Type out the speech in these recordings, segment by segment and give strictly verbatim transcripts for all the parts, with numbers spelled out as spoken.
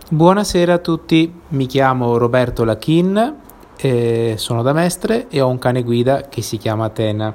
Buonasera a tutti, mi chiamo Roberto Lachin, eh, sono da Mestre e ho un cane guida che si chiama Atena.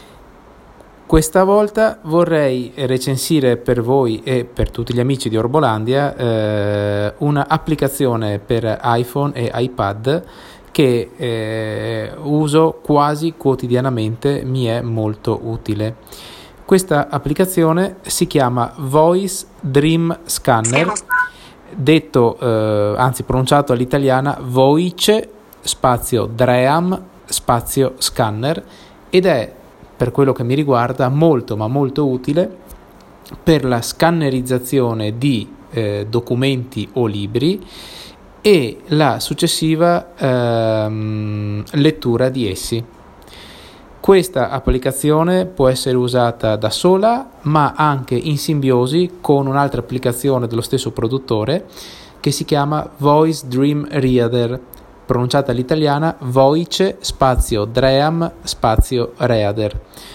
Questa volta vorrei recensire per voi e per tutti gli amici di Orbolandia eh, una applicazione per iPhone e iPad che eh, uso quasi quotidianamente, mi è molto utile. Questa applicazione si chiama Voice Dream Scanner, detto, eh, anzi pronunciato all'italiana Voice spazio Dream spazio Scanner, ed è, per quello che mi riguarda, molto ma molto utile per la scannerizzazione di eh, documenti o libri e la successiva ehm, lettura di essi. Questa applicazione può essere usata da sola, ma anche in simbiosi con un'altra applicazione dello stesso produttore che si chiama Voice Dream Reader, pronunciata all'italiana Voice spazio Dream spazio Reader.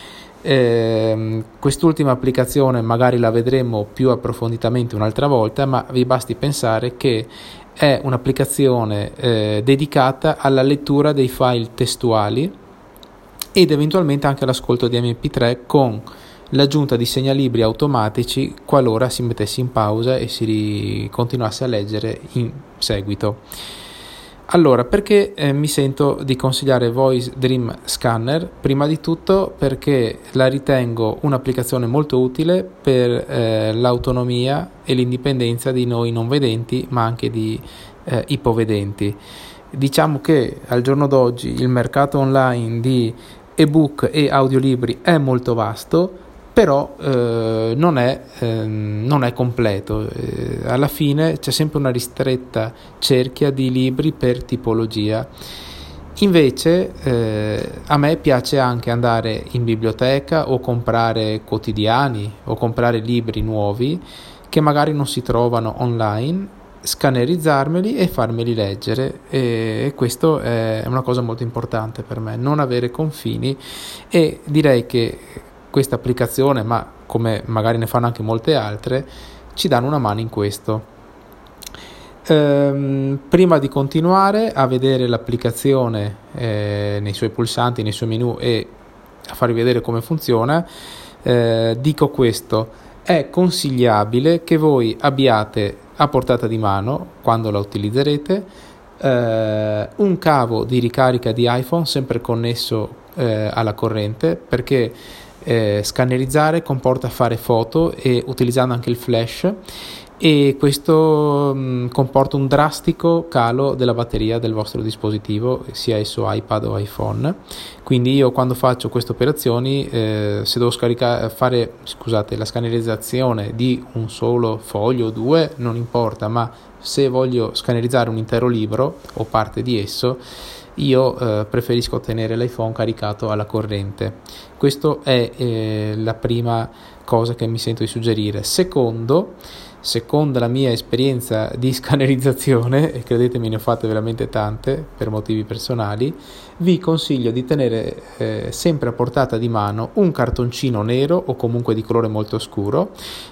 Eh, quest'ultima applicazione magari la vedremo più approfonditamente un'altra volta, ma vi basti pensare che è un'applicazione eh, dedicata alla lettura dei file testuali ed eventualmente anche all'ascolto di emme pi tre con l'aggiunta di segnalibri automatici qualora si mettesse in pausa e si continuasse a leggere in seguito. Allora, perché eh, mi sento di consigliare Voice Dream Scanner? Prima di tutto perché la ritengo un'applicazione molto utile per eh, l'autonomia e l'indipendenza di noi non vedenti, ma anche di eh, ipovedenti. Diciamo che al giorno d'oggi il mercato online di ebook e audiolibri è molto vasto, però eh, non, è, eh, non è completo. Eh, alla fine c'è sempre una ristretta cerchia di libri per tipologia. Invece eh, a me piace anche andare in biblioteca o comprare quotidiani o comprare libri nuovi che magari non si trovano online, scannerizzarmeli e farmeli leggere, e questo è una cosa molto importante per me, non avere confini, e direi che questa applicazione, ma come magari ne fanno anche molte altre, ci danno una mano in questo. Ehm, prima di continuare a vedere l'applicazione eh, nei suoi pulsanti, nei suoi menu e a farvi vedere come funziona, eh, dico questo: è consigliabile che voi abbiate a portata di mano, quando la utilizzerete, eh, un cavo di ricarica di iPhone sempre connesso eh, alla corrente, perché eh, scannerizzare comporta fare foto e utilizzando anche il flash, e questo mh, comporta un drastico calo della batteria del vostro dispositivo, sia esso iPad o iPhone. Quindi io, quando faccio queste operazioni, eh, se devo scaricare, fare scusate la scannerizzazione di un solo foglio o due non importa, ma se voglio scannerizzare un intero libro o parte di esso, io eh, preferisco tenere l'iPhone caricato alla corrente. Questo è eh, la prima cosa che mi sento di suggerire. Secondo, secondo la mia esperienza di scannerizzazione, e credetemi ne ho fatte veramente tante per motivi personali, vi consiglio di tenere eh, sempre a portata di mano un cartoncino nero o comunque di colore molto scuro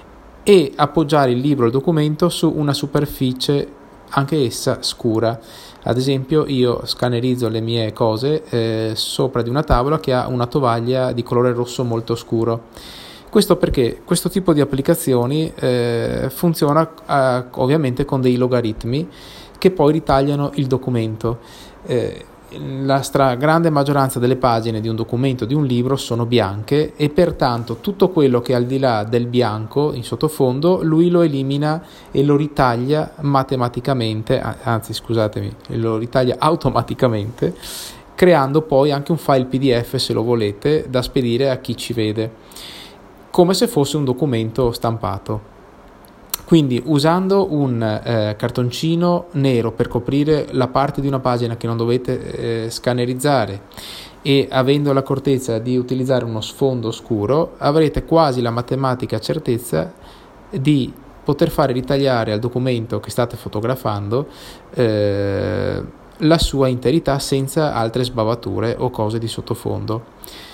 e appoggiare il libro o il documento su una superficie anche essa scura. Ad esempio, io scannerizzo le mie cose eh, sopra di una tavola che ha una tovaglia di colore rosso molto scuro. Questo perché questo tipo di applicazioni eh, funziona eh, ovviamente con dei logaritmi che poi ritagliano il documento. Eh, la stragrande maggioranza delle pagine di un documento, di un libro, sono bianche, e pertanto tutto quello che è al di là del bianco in sottofondo lui lo elimina e lo ritaglia matematicamente, anzi scusatemi, lo ritaglia automaticamente, creando poi anche un file P D F, se lo volete, da spedire a chi ci vede, come se fosse un documento stampato. Quindi, usando un eh, cartoncino nero per coprire la parte di una pagina che non dovete eh, scannerizzare, e avendo l'accortezza di utilizzare uno sfondo scuro, avrete quasi la matematica certezza di poter fare ritagliare al documento che state fotografando eh, la sua interità senza altre sbavature o cose di sottofondo.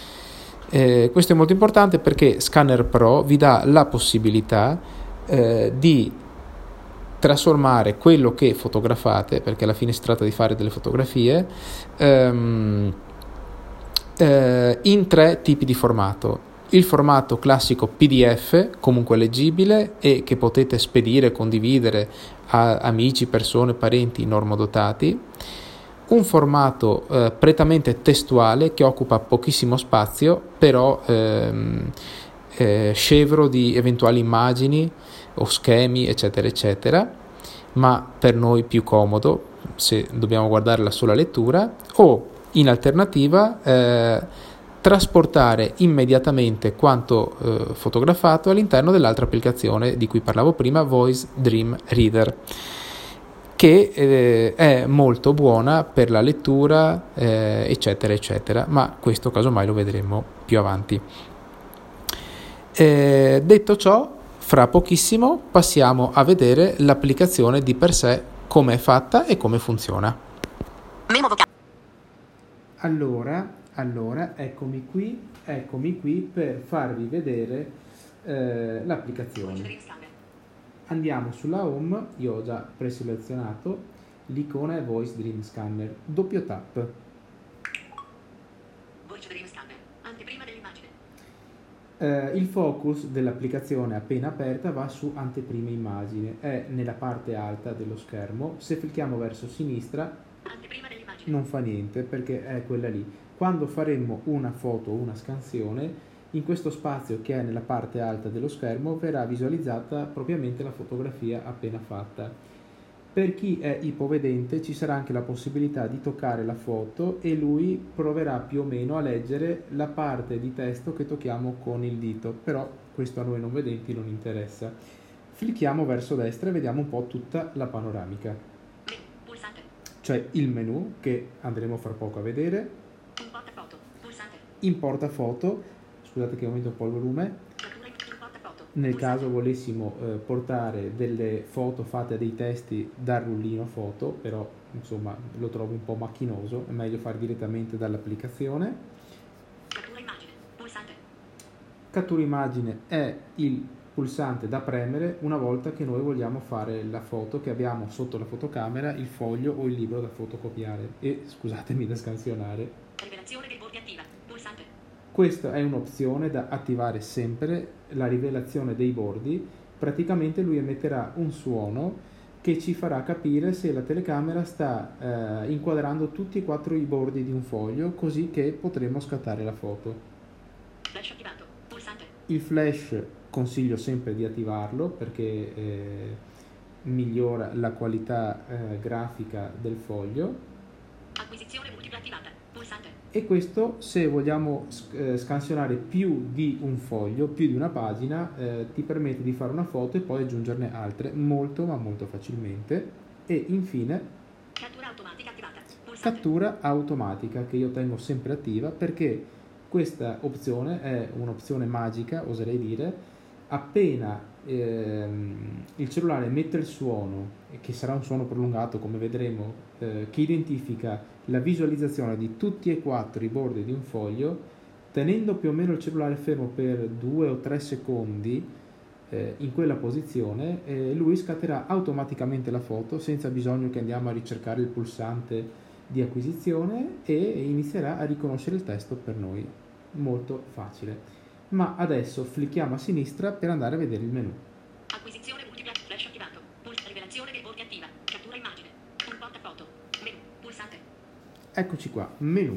Eh, questo è molto importante perché Scanner Pro vi dà la possibilità eh, di trasformare quello che fotografate, perché alla fine si tratta di fare delle fotografie, ehm, eh, in tre tipi di formato. Il formato classico P D F, comunque leggibile e che potete spedire, condividere a amici, persone, parenti normodotati. Un formato eh, prettamente testuale che occupa pochissimo spazio, però ehm, eh, scevro di eventuali immagini o schemi, eccetera, eccetera, ma per noi più comodo se dobbiamo guardare la sola lettura, o in alternativa eh, trasportare immediatamente quanto eh, fotografato all'interno dell'altra applicazione di cui parlavo prima, Voice Dream Reader, che eh, è molto buona per la lettura, eh, eccetera, eccetera, ma questo casomai lo vedremo più avanti. Eh, detto ciò, fra pochissimo passiamo a vedere l'applicazione di per sé, come è fatta e come funziona. Allora, allora eccomi qui, eccomi qui per farvi vedere eh, l'applicazione. Andiamo sulla home, io ho già preselezionato, l'icona è Voice Dream Scanner, doppio tap. Voice Dream Scanner, anteprima dell'immagine. Eh, il focus dell'applicazione appena aperta va su anteprima immagine, è nella parte alta dello schermo. Se clicchiamo verso sinistra anteprima dell'immagine non fa niente perché è quella lì. Quando faremo una foto o una scansione, in questo spazio che è nella parte alta dello schermo verrà visualizzata propriamente la fotografia appena fatta. Per chi è ipovedente ci sarà anche la possibilità di toccare la foto e lui proverà più o meno a leggere la parte di testo che tocchiamo con il dito, però questo a noi non vedenti non interessa. Clicchiamo verso destra e vediamo un po' tutta la panoramica, cioè il menu che andremo fra poco a vedere, importa foto, pulsante. Importa foto. Scusate che aumento un po' il volume. Nel caso volessimo eh, portare delle foto fatte a dei testi dal rullino foto, però insomma lo trovo un po' macchinoso, è meglio fare direttamente dall'applicazione. Cattura immagine, pulsante. Cattura immagine è il pulsante da premere una volta che noi vogliamo fare la foto, che abbiamo sotto la fotocamera il foglio o il libro da fotocopiare e, scusatemi, da scansionare. Rivelazione dei bordi attiva, pulsante. Questa è un'opzione da attivare sempre, la rivelazione dei bordi. Praticamente lui emetterà un suono che ci farà capire se la telecamera sta eh, inquadrando tutti e quattro i bordi di un foglio, così che potremo scattare la foto. Flash attivato, pulsante. Il flash consiglio sempre di attivarlo perché eh, migliora la qualità eh, grafica del foglio. Acquisizione multipla attivata, pulsante. E questo se vogliamo eh, scansionare più di un foglio, più di una pagina, eh, ti permette di fare una foto e poi aggiungerne altre molto ma molto facilmente. E infine cattura automatica attivata, pulsante. Cattura automatica che io tengo sempre attiva perché questa opzione è un'opzione magica, oserei dire. Appena ehm, il cellulare emette il suono, che sarà un suono prolungato come vedremo, eh, che identifica la visualizzazione di tutti e quattro i bordi di un foglio, tenendo più o meno il cellulare fermo per due o tre secondi eh, in quella posizione, eh, lui scatterà automaticamente la foto senza bisogno che andiamo a ricercare il pulsante di acquisizione e inizierà a riconoscere il testo per noi. Molto facile. Ma adesso flicchiamo a sinistra per andare a vedere il menu. Acquisizione multipla, flash attivato, pulsa, rivelazione dei bordi attiva, cattura immagine, importa foto, menu, pulsante. Eccoci qua, menu.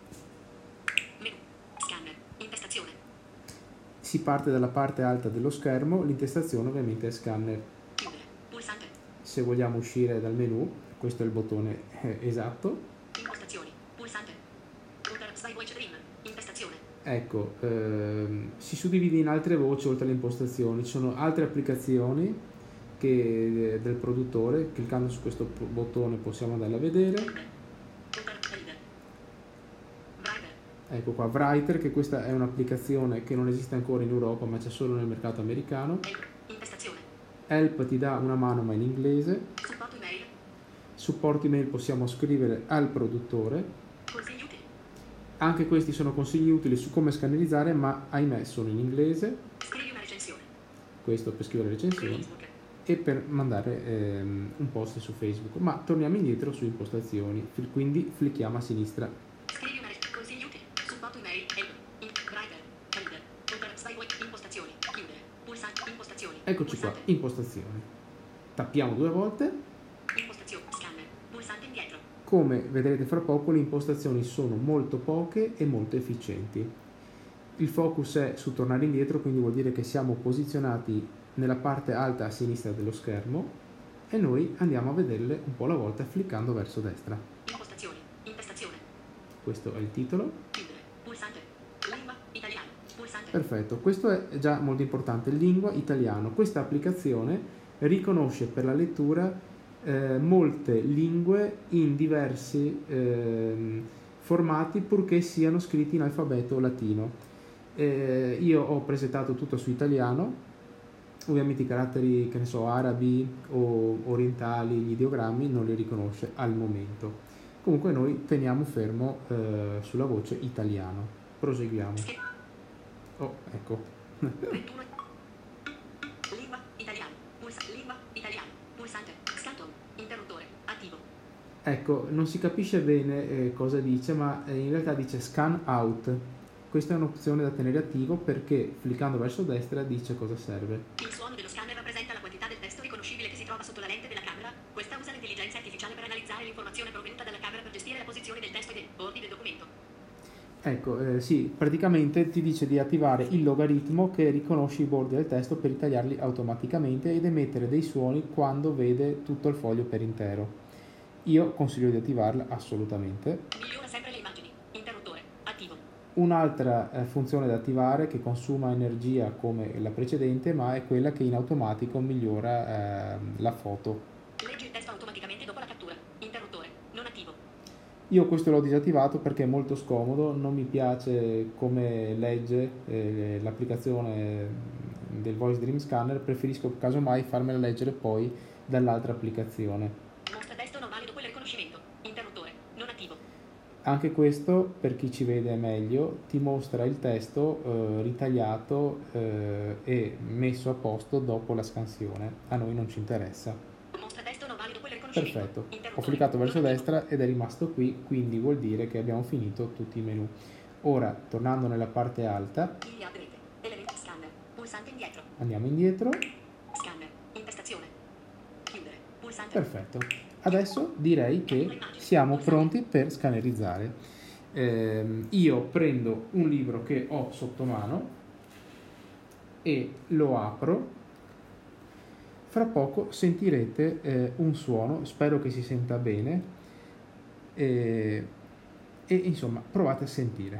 Menu, scanner, intestazione. Si parte dalla parte alta dello schermo, l'intestazione ovviamente è scanner. Chiudere, pulsante. Se vogliamo uscire dal menu, questo è il bottone eh, esatto. Impostazioni, pulsante. Router, Sky Voice Dream, intestazione. Ecco, ehm, si suddivide in altre voci oltre alle impostazioni, ci sono altre applicazioni che, del produttore. Cliccando su questo bottone possiamo andare a vedere. Ecco qua, Writer, che questa è un'applicazione che non esiste ancora in Europa ma c'è solo nel mercato americano. Help ti dà una mano ma in inglese. Supporto email. Supporto email, possiamo scrivere al produttore. Anche questi sono consigli utili su come scannerizzare, ma ahimè sono in inglese. Scrivi una recensione. Questo per scrivere recensioni. e per mandare ehm, un post su Facebook. Ma torniamo indietro su impostazioni, quindi flicchiamo a sinistra. Scrivi una consigli utili, supporto email, help, in, driver, calendar, Twitter, stai, impostazioni, chiudere, pulsante, impostazioni. Eccoci qua, pulsante. impostazioni. Tappiamo due volte. Impostazioni, scanner, pulsante indietro. Come vedrete fra poco, le impostazioni sono molto poche e molto efficienti. Il focus è su tornare indietro, quindi vuol dire che siamo posizionati nella parte alta a sinistra dello schermo e noi andiamo a vederle un po' alla volta cliccando verso destra. Impostazioni, intestazione. Questo è il titolo. Chiudere, pulsante, lingua, italiano, pulsante. Perfetto, questo è già molto importante, lingua, italiano. Questa applicazione riconosce per la lettura eh, molte lingue in diversi eh, formati, purché siano scritti in alfabeto latino. Eh, io ho presentato tutto su italiano, ovviamente i caratteri, che ne so, arabi o orientali, gli ideogrammi non li riconosce al momento. Comunque noi teniamo fermo eh, sulla voce italiano. Proseguiamo. Oh, ecco. ventuno. Lingua, italiano, pulsante, lingua, italiano, pulsante, scanto, interruttore, attivo. Ecco, non si capisce bene eh, cosa dice, ma eh, in realtà dice scan out. Questa è un'opzione da tenere attivo perché cliccando verso destra dice cosa serve. Il suono dello scanner rappresenta la quantità del testo riconoscibile che si trova sotto la lente della camera. Questa usa l'intelligenza artificiale per analizzare l'informazione provenuta dalla camera per gestire la posizione del testo e dei bordi del documento. Ecco, eh, sì, praticamente ti dice di attivare il logaritmo che riconosce i bordi del testo per ritagliarli automaticamente ed emettere dei suoni quando vede tutto il foglio per intero. Io consiglio di attivarla assolutamente. Migliora sempre le immagini. Interruttore, attivo. Un'altra eh, funzione da attivare che consuma energia come la precedente, ma è quella che in automatico migliora eh, la foto. Leggi il testo automaticamente dopo la cattura. Interruttore, non attivo. Io questo l'ho disattivato perché è molto scomodo, non mi piace come legge eh, l'applicazione del Voice Dream Scanner, preferisco casomai farmela leggere poi dall'altra applicazione. Mostra testo normale dopo il riconoscimento. Interruttore, non attivo. Anche questo, per chi ci vede meglio, ti mostra il testo eh, ritagliato eh, e messo a posto dopo la scansione. A noi non ci interessa. Mostra testo normale dopo il riconoscimento. Perfetto, ho Interruttore, cliccato verso non attivo. destra ed è rimasto qui, quindi vuol dire che abbiamo finito tutti i menu. Ora, tornando nella parte alta, Linea a rete. Elemento scanner. Pulsante indietro. andiamo indietro. Scanner. Intestazione. Chiudere. Pulsante. Perfetto. Adesso direi che siamo pronti per scannerizzare. Ehm, io prendo un libro che ho sotto mano e lo apro. Fra poco sentirete eh, un suono, spero che si senta bene e, e insomma provate a sentire.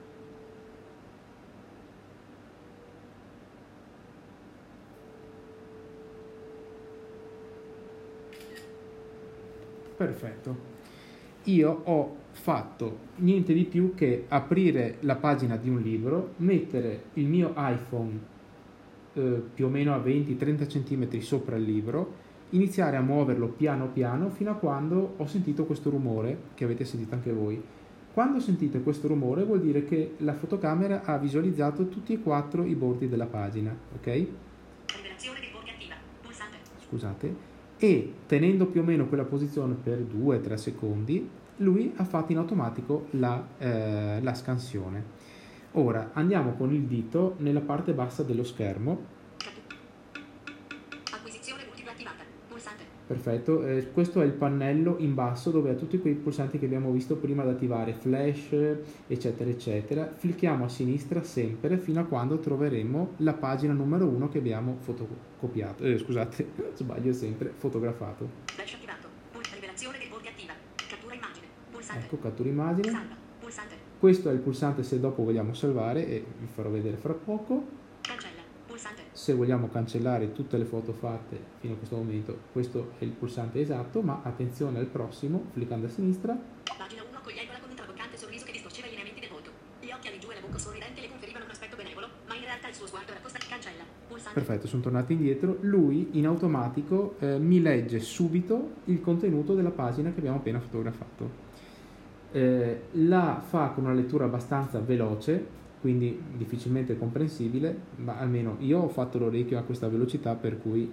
Perfetto. Io ho fatto niente di più che aprire la pagina di un libro, mettere il mio iPhone eh, più o meno a venti trenta centimetri sopra il libro, iniziare a muoverlo piano piano fino a quando ho sentito questo rumore che avete sentito anche voi. Quando sentite questo rumore vuol dire che la fotocamera ha visualizzato tutti e quattro i bordi della pagina, ok? Rivelazione dei bordi attiva. Pulsante. Scusate. E tenendo più o meno quella posizione per due tre secondi, lui ha fatto in automatico la, eh, la scansione. Ora andiamo con il dito nella parte bassa dello schermo. Acquisizione multipla attivata. Pulsante. Perfetto, eh, questo è il pannello in basso dove ha tutti quei pulsanti che abbiamo visto prima da attivare, flash, eccetera, eccetera. Clicchiamo a sinistra sempre fino a quando troveremo la pagina numero uno che abbiamo fotocopiato, eh, scusate, sbaglio sempre, fotografato. Flash attivato. Pulsa rivelazione dei bordi attiva. Cattura immagine. Pulsante. Ecco, cattura immagine. Salva. Pulsante. Questo è il pulsante se dopo vogliamo salvare e vi farò vedere fra poco. Cancella. Pulsante. Se vogliamo cancellare tutte le foto fatte fino a questo momento, questo è il pulsante esatto, ma attenzione al prossimo, cliccando a sinistra. Pagina uno accogliendola con un traboccante sorriso che distorceva i lineamenti del volto. Gli occhi all'igiù e la bocca sorridente le conferivano un aspetto benevolo, ma in realtà il suo sguardo era costante. Cancella. Pulsante. Perfetto, sono tornato indietro. Lui in automatico eh, mi legge subito il contenuto della pagina che abbiamo appena fotografato. Eh, la fa con una lettura abbastanza veloce, quindi difficilmente comprensibile, ma almeno io ho fatto l'orecchio a questa velocità, per cui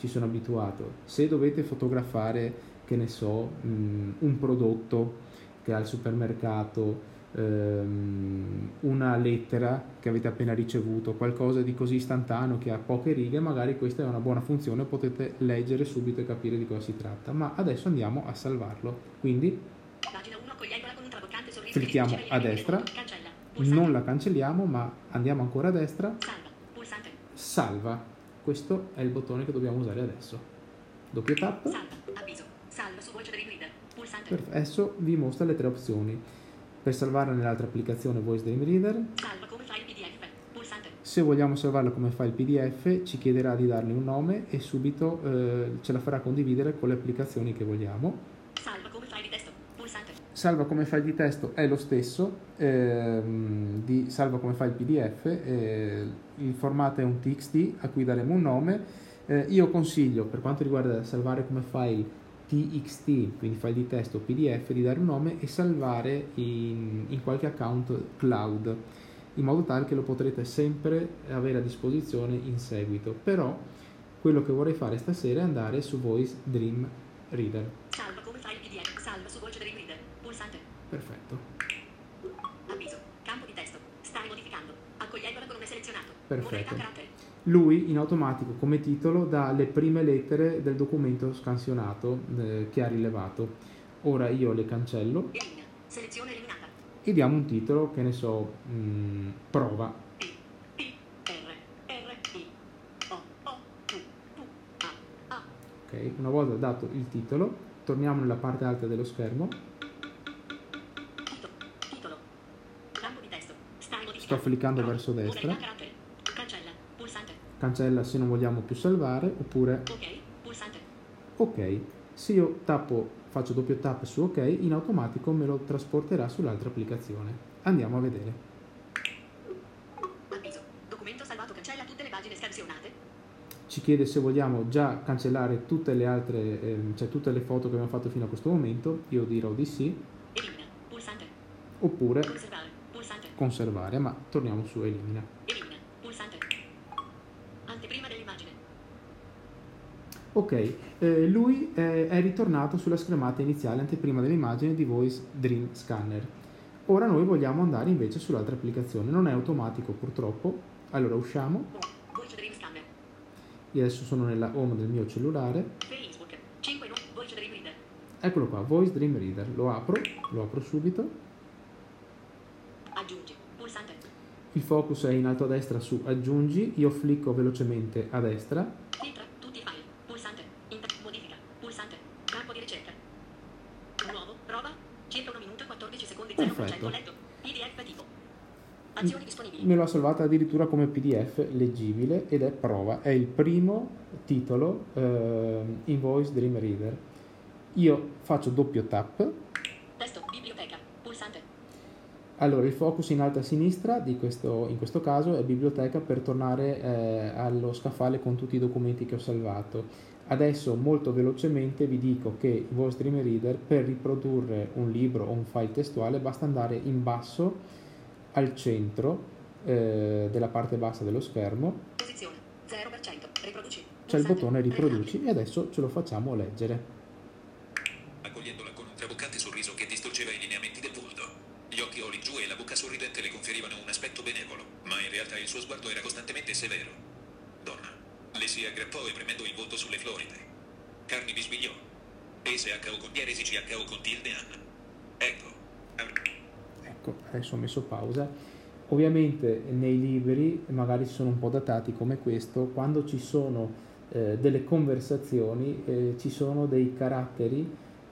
ci sono abituato. Se dovete fotografare, che ne so, mh, un prodotto che ha al supermercato, ehm, una lettera che avete appena ricevuto, qualcosa di così istantaneo che ha poche righe, magari questa è una buona funzione, potete leggere subito e capire di cosa si tratta. Ma adesso andiamo a salvarlo, quindi Pagina uno, accogliendola con un traboccante sorriso che clicchiamo spingeva a gli amici destra, del mondo. Cancella. Pulsante. non la cancelliamo ma andiamo ancora a destra, Salva. Pulsante. salva. Questo è il bottone che dobbiamo usare adesso. Doppio tap. Salva. Avviso. Salva su Voice Dream Reader. Pulsante. Perfetto. Adesso vi mostra le tre opzioni. Per salvarla nell'altra applicazione Voice Dream Reader, Salva come file P D F. Pulsante. se vogliamo salvarla come file P D F ci chiederà di dargli un nome e subito eh, ce la farà condividere con le applicazioni che vogliamo. Salva come file di testo. Pulsante. Salva come file di testo è lo stesso ehm, di salva come file P D F, eh, il formato è un T X T a cui daremo un nome. Eh, io consiglio, per quanto riguarda salvare come file T X T, quindi file di testo P D F, di dare un nome e salvare in, in qualche account cloud, in modo tale che lo potrete sempre avere a disposizione in seguito. Però quello che vorrei fare stasera è andare su Voice Dream Reader. Salva come file P D F. Salva su Voice Dream Reader. Pulsante. Perfetto. Avviso. Campo di testo. Stai modificando. Accogliendola con un selezionato. Perfetto. Modalità carattere. Lui in automatico come titolo dà le prime lettere del documento scansionato eh, che ha rilevato. Ora io le cancello Elimina. Selezione eliminata. e diamo un titolo, che ne so, mh, prova. P. P. R. R. I. O. O. Q. Q. A. A. Ok, una volta dato il titolo, torniamo nella parte alta dello schermo. Titolo. Titolo. Campo di testo. Stai modificando. Sto fliccando Prova. verso destra. Modalità carattere. Cancella. Pulsante. Cancella se non vogliamo più salvare, oppure Ok. Pulsante. ok. Se io tappo, faccio doppio tap su ok, in automatico me lo trasporterà sull'altra applicazione. Andiamo a vedere. Avviso. Documento salvato. Cancella tutte le pagine scansionate. Ci chiede se vogliamo già cancellare tutte le altre, ehm, cioè tutte le foto che abbiamo fatto fino a questo momento. Io dirò di sì, Elimina. Pulsante. oppure Conservare. Pulsante. conservare, ma torniamo su elimina. Elimina. Pulsante. Anteprima dell'immagine. Ok, eh, lui è, è ritornato sulla schermata iniziale anteprima dell'immagine di Voice Dream Scanner. Ora noi vogliamo andare invece sull'altra applicazione. Non è automatico purtroppo. Allora usciamo. Voice Dream Scanner. Io adesso sono nella home del mio cellulare. Facebook. cinque. Voice Dream Reader. Eccolo qua, Voice Dream Reader. Lo apro, lo apro subito. Aggiungi. Pulsante. Il focus è in alto a destra su aggiungi. Io flicco velocemente a destra. Filtra. Tutti i file. Pulsante. Inter- modifica. Pulsante. Campo di ricerca. Nuovo. Prova. Circa uno minuto e quattordici secondi. zero per cento Perfetto. letto. P D F tipo. Azioni disponibili. Me lo ha salvata addirittura come P D F leggibile ed è prova. È il primo titolo eh, in Voice Dream Reader. Io faccio doppio tap. Testo. Biblioteca. Pulsante. Allora il focus in alto a sinistra di questo, in questo caso è biblioteca, per tornare eh, allo scaffale con tutti i documenti che ho salvato. Adesso molto velocemente vi dico che in Voice Dream Reader, per riprodurre un libro o un file testuale basta andare in basso al centro eh, della parte bassa dello schermo. Posizione. zero per cento. Riproduci. C'è il Pulsante. bottone riproduci e adesso ce lo facciamo leggere. Accogliendola con un traboccante sorriso che distorceva i lineamenti del volto. Gli occhi oligiù e la bocca sorridente le conferivano un aspetto benevolo, ma in realtà il suo sguardo era costantemente severo. Donna. Le si aggrappò e premendo il volto sulle floride. Carni bisbigliò. E S H O con dieresi C H O con tilde Anna. Ecco. Av- Ecco, adesso ho messo pausa. Ovviamente nei libri, magari sono un po' datati come questo, quando ci sono eh, delle conversazioni eh, ci sono dei caratteri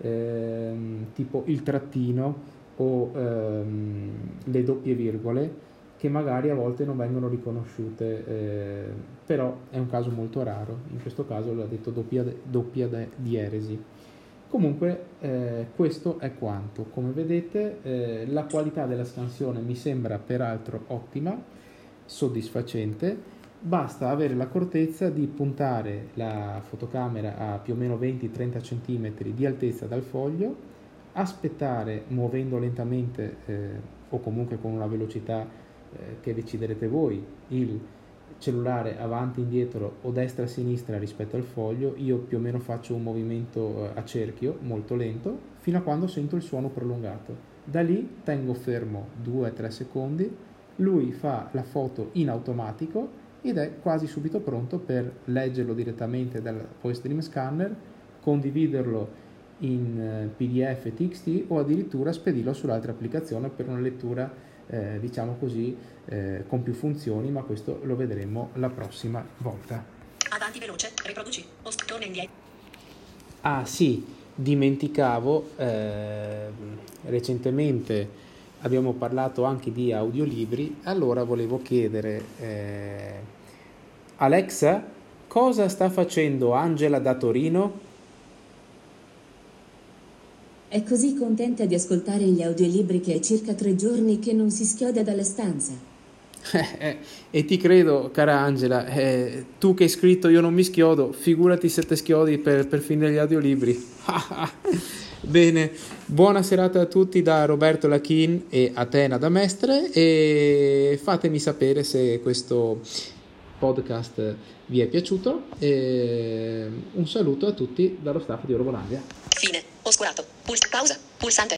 ehm, tipo il trattino o ehm, le doppie virgole che magari a volte non vengono riconosciute, eh, però è un caso molto raro. In questo caso l'ha detto doppia, doppia dieresi. Comunque eh, questo è quanto. Come vedete eh, la qualità della scansione mi sembra peraltro ottima, soddisfacente. Basta avere l'accortezza di puntare la fotocamera a più o meno venti trenta centimetri di altezza dal foglio, aspettare muovendo lentamente eh, o comunque con una velocità eh, che deciderete voi il cellulare avanti, indietro o destra, sinistra rispetto al foglio. Io più o meno faccio un movimento a cerchio molto lento fino a quando sento il suono prolungato. Da lì tengo fermo due tre secondi, lui fa la foto in automatico ed è quasi subito pronto per leggerlo direttamente dal Voice Dream Scanner, condividerlo in P D F, T X T o addirittura spedirlo sull'altra applicazione per una lettura eh, diciamo così eh, con più funzioni, ma questo lo vedremo la prossima volta. Avanti veloce, riproduci, o torna indietro. Ah sì, dimenticavo, eh, recentemente abbiamo parlato anche di audiolibri, allora volevo chiedere eh, Alexa, cosa sta facendo Angela da Torino? È così contenta di ascoltare gli audiolibri che è circa tre giorni che non si schioda dalla stanza. Eh, e ti credo, cara Angela, eh, tu che hai scritto io non mi schiodo, figurati se te schiodi per, per finire gli audiolibri. Bene, buona serata a tutti da Roberto Lachin e Atena da Mestre, e fatemi sapere se questo podcast vi è piaciuto, e un saluto a tutti dallo staff di Orobolandia. Fine. Oscurato. Puls- pausa. Pulsante.